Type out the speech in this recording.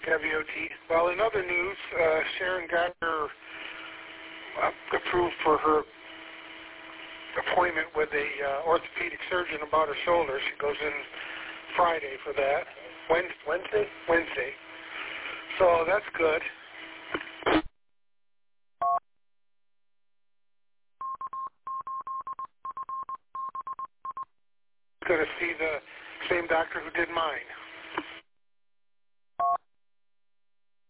WOT. Well, in other news, Sharon got her approved for her appointment with a orthopedic surgeon about her shoulder. She goes in Friday for that. Wednesday? Wednesday. So that's good. Going to see the same doctor who did mine.